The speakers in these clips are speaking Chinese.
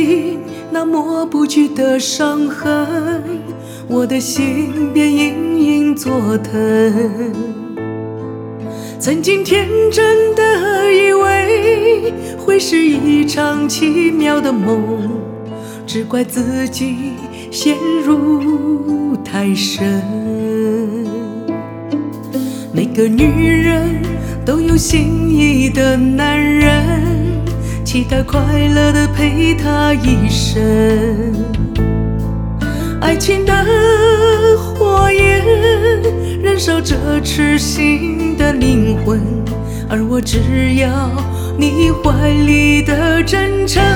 起那抹不去的伤痕，我的心便隐隐作疼。曾经天真的以为会是一场奇妙的梦，只怪自己陷入太深。每个女人都有心仪的男人，期待快乐的陪她一生。爱情的火焰燃烧着痴心的灵魂，而我只要你怀里的真诚。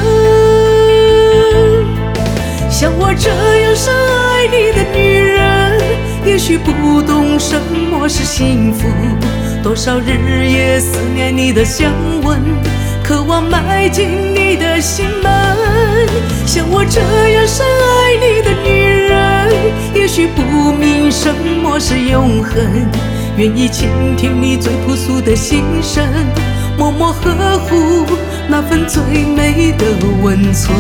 像我这样深爱你的女人，也许不懂什么是幸福，多少日夜思念你的香吻，渴望迈进你的心门。像我这样深爱你的女人，也许不明什么是永恒，愿意倾听你最朴素的心声，默默呵护那份最美的温存。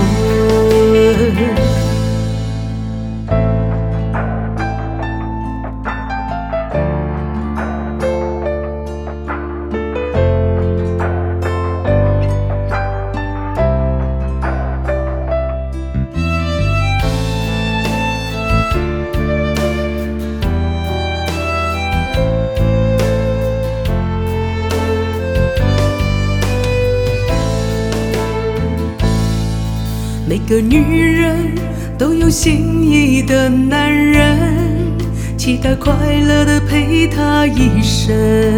每个女人都有心仪的男人，期待快乐的陪她一生。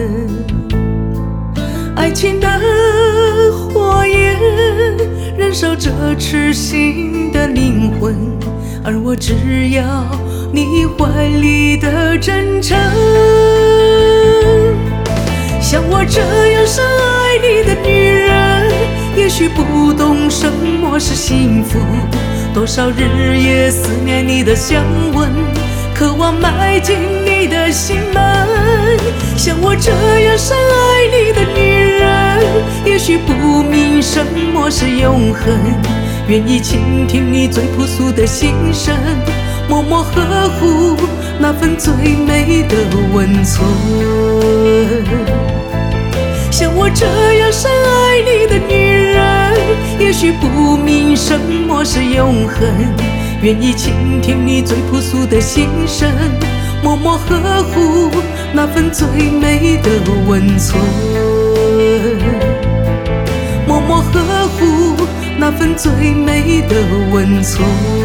爱情的火焰燃烧着痴心的灵魂，而我只要你怀里的真诚。像我这样深爱你的女人，也许不懂什么是幸福，多少日夜思念你的香吻，渴望迈进你的心门。像我这样深爱你的女人，也许不明什么是永恒，愿意倾听你最朴素的心声，默默呵护那份最美的温存。像我这样深爱你的女人，也许不明什么是永恒，愿意倾听你最朴素的心声，默默呵护那份最美的温存。默默呵护那份最美的温存。